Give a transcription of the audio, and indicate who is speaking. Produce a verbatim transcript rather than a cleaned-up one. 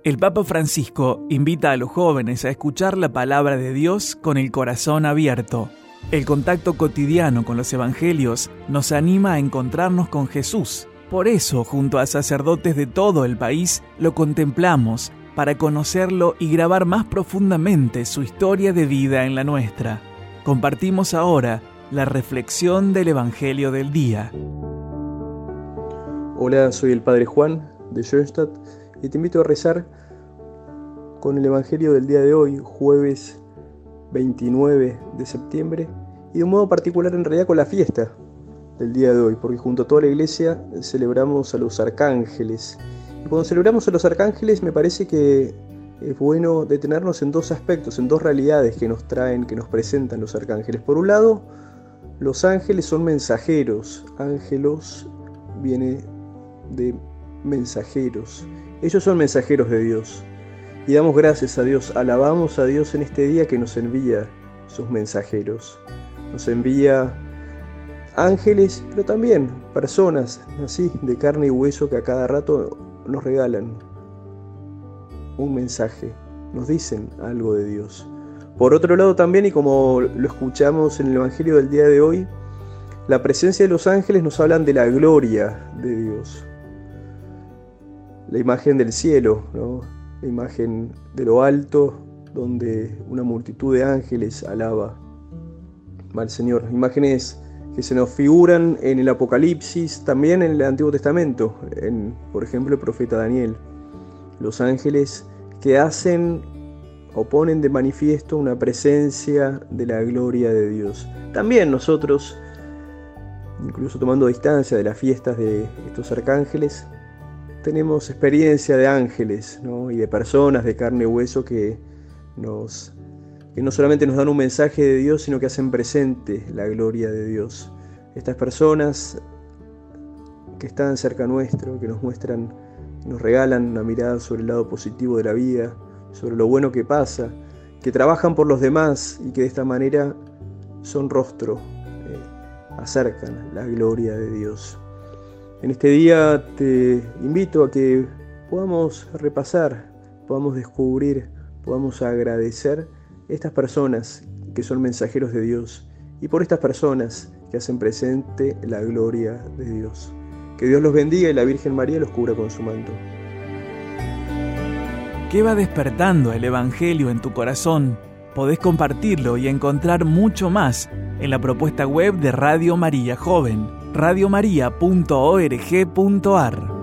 Speaker 1: El Papa Francisco invita a los jóvenes a escuchar la palabra de Dios con el corazón abierto. El contacto cotidiano con los evangelios nos anima a encontrarnos con Jesús. Por eso, junto a sacerdotes de todo el país, lo contemplamos para conocerlo y grabar más profundamente su historia de vida en la nuestra. Compartimos ahora la reflexión del Evangelio del día.
Speaker 2: Hola, soy el Padre Juan de Schoenstatt y te invito a rezar con el Evangelio del día de hoy, jueves veintinueve de septiembre, y de un modo particular en realidad con la fiesta del día de hoy, porque junto a toda la iglesia celebramos a los arcángeles. Y cuando celebramos a los arcángeles me parece que es bueno detenernos en dos aspectos, en dos realidades que nos traen, que nos presentan los arcángeles. Por un lado, los ángeles son mensajeros. Ángelos viene de mensajeros. Ellos son mensajeros de Dios. Y damos gracias a Dios, alabamos a Dios en este día que nos envía sus mensajeros. Nos envía ángeles, pero también personas así de carne y hueso que a cada rato nos regalan un mensaje, nos dicen algo de Dios. Por otro lado también, y como lo escuchamos en el Evangelio del día de hoy, la presencia de los ángeles nos hablan de la gloria de Dios. La imagen del cielo, ¿no? La imagen de lo alto, donde una multitud de ángeles alaba al Señor. Imágenes que se nos figuran en el Apocalipsis, también en el Antiguo Testamento, en, por ejemplo, el profeta Daniel. Los ángeles que hacen o ponen de manifiesto una presencia de la gloria de Dios. También nosotros, incluso tomando distancia de las fiestas de estos arcángeles, tenemos experiencia de ángeles, ¿no? Y de personas de carne y hueso que, nos, que no solamente nos dan un mensaje de Dios, sino que hacen presente la gloria de Dios. Estas personas que están cerca nuestro, que nos muestran, nos regalan una mirada sobre el lado positivo de la vida, sobre lo bueno que pasa, que trabajan por los demás y que de esta manera son rostro, eh, acercan la gloria de Dios. En este día te invito a que podamos repasar, podamos descubrir, podamos agradecer estas personas que son mensajeros de Dios y por estas personas que hacen presente la gloria de Dios. Que Dios los bendiga y la Virgen María los cubra con su manto.
Speaker 1: ¿Qué va despertando el Evangelio en tu corazón? Podés compartirlo y encontrar mucho más en la propuesta web de Radio María Joven, radiomaria punto org punto ar.